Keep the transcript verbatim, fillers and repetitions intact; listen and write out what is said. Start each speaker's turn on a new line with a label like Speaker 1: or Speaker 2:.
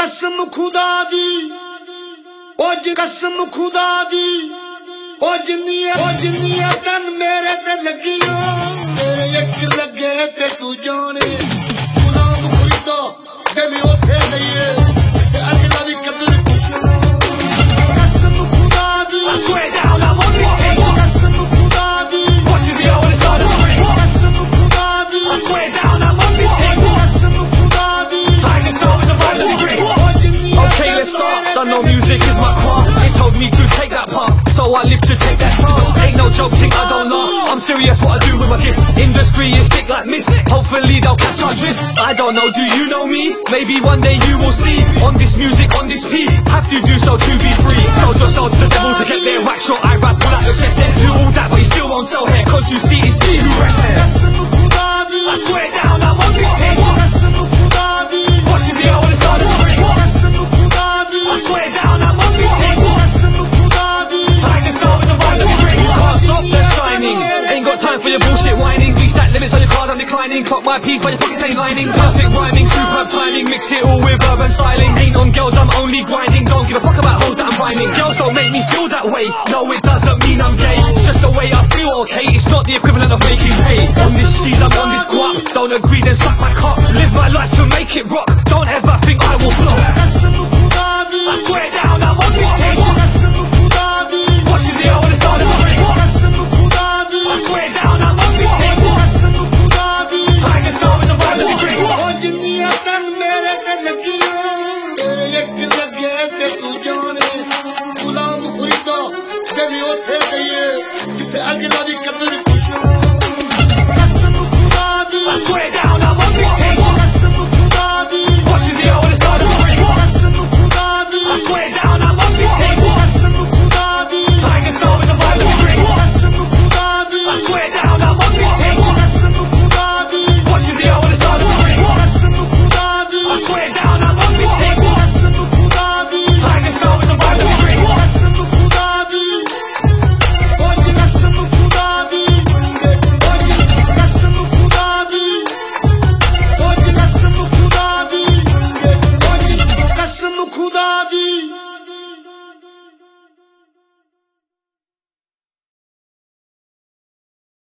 Speaker 1: कसम खुदा दी ओ कसम खुदा दी ओ जिन्नी ओ जिन्नी तन मेरे ते लगियो मेरे एक लगे ते तू जाने गुलाम खुदा दिल उठे गई अगला भी कदर कसम खुदा दी I swear down I'm on this thing कसम खुदा दी pushes me over the side of the ring कसम खुदा दी I swear down I'm on this thing कसम खुदा दी tigers over the right of the ring. Okay, let's start. Don't know music is my craft. They told me to take that path, so I live to take that chance. Ain't no joke, think I don't laugh. I'm serious, what I do with my gift. Industry is thick like mist. Hopefully they'll catch our drift. I don't know, do you know me? Maybe one day you will see. On this music, on this beat, have to do so to be free. Sold your soul to the devil to get there. Right shot, I rap pull out your chest. Then do all that, but you still won't sell hair, cause you see it's me who rests there. I swear down, I'm on this thing. Watching me over the side of the ring. I swear down, I'm on this thing. Tigers over the right of the ring. Can't stop the shining. Ain't got time for your bullshit whining. Reach that limits on your card, I'm declining. Clock my piece, but your pockets ain't lining. Perfect rhyming, superb timing. Mix it all with urban styling. Ain't on girls, I'm only grinding. Don't give a fuck about hoes that I'm finding. Girls don't make me feel that way. No, it doesn't mean I'm gay. It's just the way I feel, okay? It's not the equivalent of making pay. On this cheese, I'm on this guap. Don't agree, then suck my cock. Live my life to make it rock. Don't ever think I will